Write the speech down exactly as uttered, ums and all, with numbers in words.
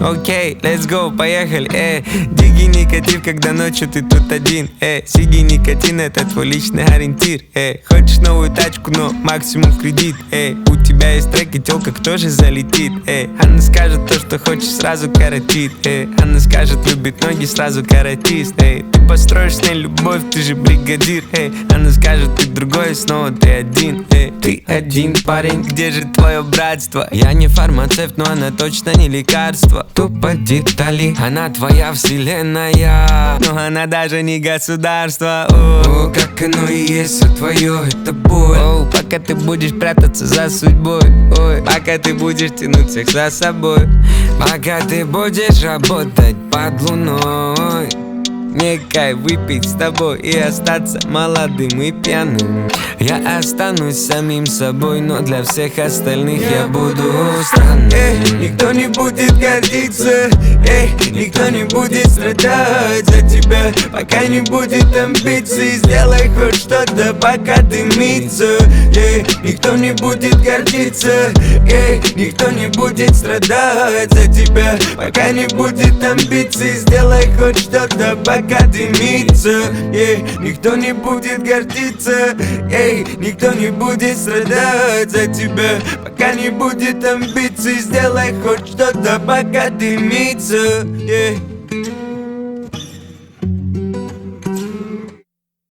Окей, okay, let's go, поехали, эй. Диги никотив, когда ночью ты тут один, эй. Сиги никотин, это твой личный ориентир, эй. Хочешь новую тачку, но максимум в кредит, эй. У тебя есть трек и тёлка, кто же залетит, эй. Она скажет то, что хочешь, сразу коротит, эй. Она скажет, любит ноги, сразу каратист, эй. Ты построишь с ней любовь, ты же бригадир, эй. Она скажет, ты другой, снова ты один, эй. Ты один парень, где же твое братство? Я не фармацевт, но она точно не лекарство. Тупо детали, она твоя вселенная, но она даже не государство. О, как оно и есть, все твое, это боль. О, пока ты будешь прятаться за судьбой, ой, пока ты будешь тянуть всех за собой, пока ты будешь работать под луной. Мне кайф выпить с тобой и остаться молодым и пьяным. Я останусь самим собой, но для всех остальных я буду странным. Эй, никто не будет гордиться, эй, никто не будет страдать за тебя, пока не будет амбиций. Сделай хоть что-то, пока дымится. Эй, никто не будет гордиться, эй, никто не будет страдать за тебя, пока не будет амбиций. Сделай хоть что-то, пока дымится, эй, никто не будет гордиться, эй, никто не будет страдать за тебя, пока не будет амбиций. Сделай хоть что-то, пока дымится, эй.